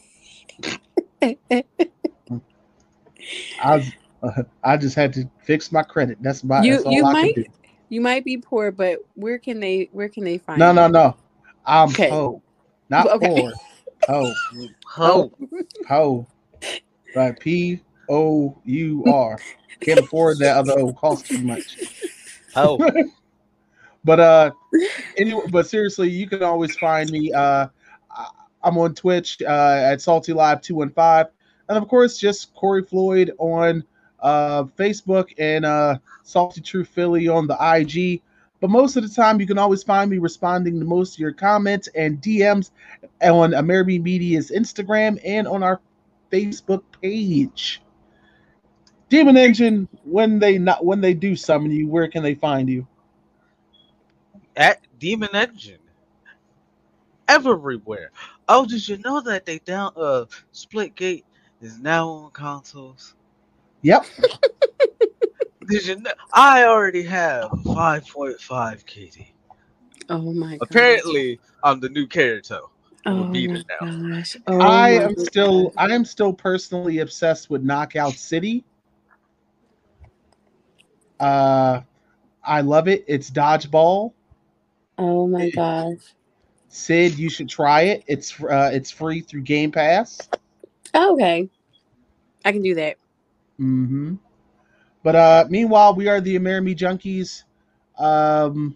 I was, uh, I just had to fix my credit. That's my You- that's all you I might- could do. You might be poor, but where can they where can they find No, you? no, no. I'm Okay. po. Not Okay. poor. Po. Ho. Po. Right. P O U R. Can't afford that other O. Costs too much. Ho. But uh anyway, but seriously, you can always find me. Uh I- I'm on Twitch uh at Salty Live two one five. And of course just Corey Floyd on uh Facebook and uh Salty True Philly on the I G. But most of the time you can always find me responding to most of your comments and D Ms on Ameribe Media's Instagram and on our Facebook page. Demon Engine, when they not when they do summon you, where can they find you? At Demon Engine. Everywhere. Oh, did you know that they down uh Splitgate is now on consoles? Yep. Did you know I already have five point five K D. Oh my god. Apparently I'm the new Kirito. I'm Oh a beater my now. gosh. Oh I my am still God. I am still personally obsessed with Knockout City. Uh I love it. It's dodgeball. Oh my gosh. Sid, you should try it. It's uh it's free through Game Pass. Oh, okay. I can do that. Mm-hmm. But uh meanwhile, we are the Amerime Junkies. Um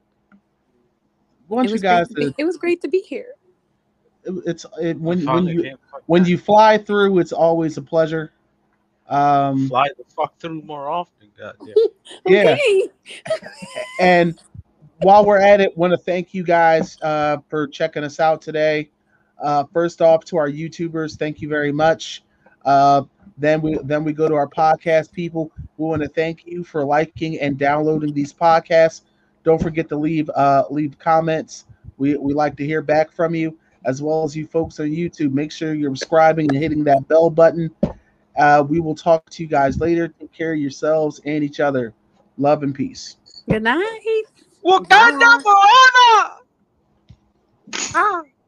I want It you was, guys great to be, to it was great to be here. it- it's it, I when when finally you came fuck when that. you fly through, it's always a pleasure. Um fly the fuck through more often, goddamn. Yeah. Okay. And while we're at it, want to thank you guys uh, for checking us out today. Uh, first off, to our YouTubers, thank you very much. Uh, then we then we go to our podcast people. We want to thank you for liking and downloading these podcasts. Don't forget to leave uh, leave comments. We we like to hear back from you, as well as you folks on YouTube. Make sure you're subscribing and hitting that bell button. Uh, we will talk to you guys later. Take care of yourselves and each other. Love and peace. Good night. Wakanda forever! Ah.